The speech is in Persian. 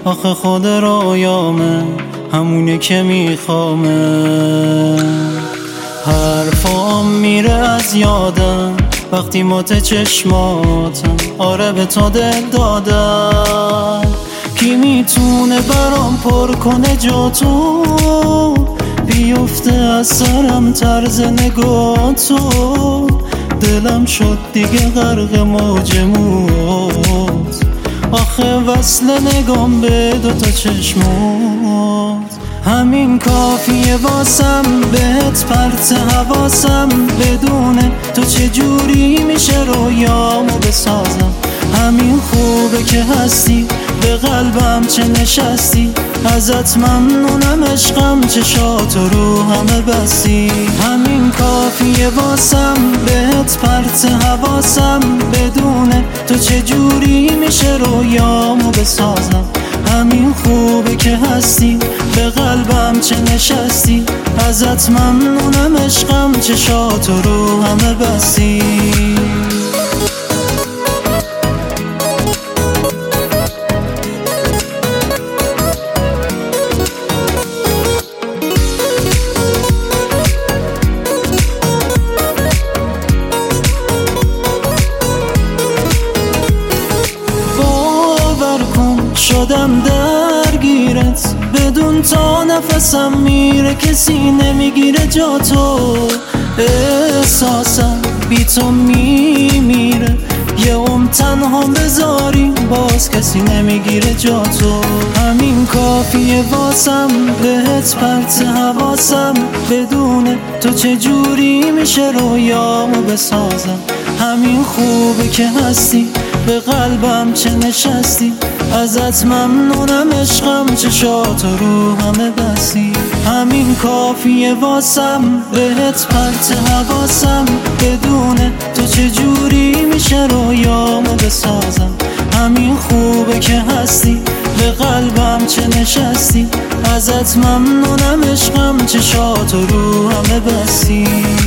آخه خود رویامه همونه که میخوامه. حرفام میره از یادم وقتی مات چشماتم، آره به تو دل دادم. کی میتونه برام پر کنه جا تو، بیفته از سرم طرز نگاه تو. دلم شد دیگه غرق موج موت، آخه وصل نگام به دوتا چشمات. همین کافیه واسم بهت پرت حواسم، بدونه تو چجوری میشه رویامو بسازم. همین خوبه که هستی به قلبم چه نشستی، ازت ممنونم عشقم چشات رو همه بستی. همین کافیه واسم بهت پرت حواسم، بدونه تو چجوری میشه رویامو بسازم. همین خوبه که هستی به قلبم چه نشستی، ازت ممنونم عشقم چشات رو همه بستی. شدم درگیرت بدون تا نفسم میره، کسی نمیگیره جا تو. احساسم بی تو میمیره، یه تنها بذاری باز کسی نمیگیره جا تو. همین کافیه واسم بهت پرت حواسم، بدونه تو چجوری میشه رویامو بسازم. همین خوبه که هستی به قلبم چه نشستی، ازت ممنونم عشقم چشات رو همه بستی. همین کافیه واسم بهت پرت حواسم، بدونه تو چجوری میشه رویامو بسازم. همین خوبه که هستی به قلبم چه نشستی، ازت ممنونم عشقم چشات رو همه بستی.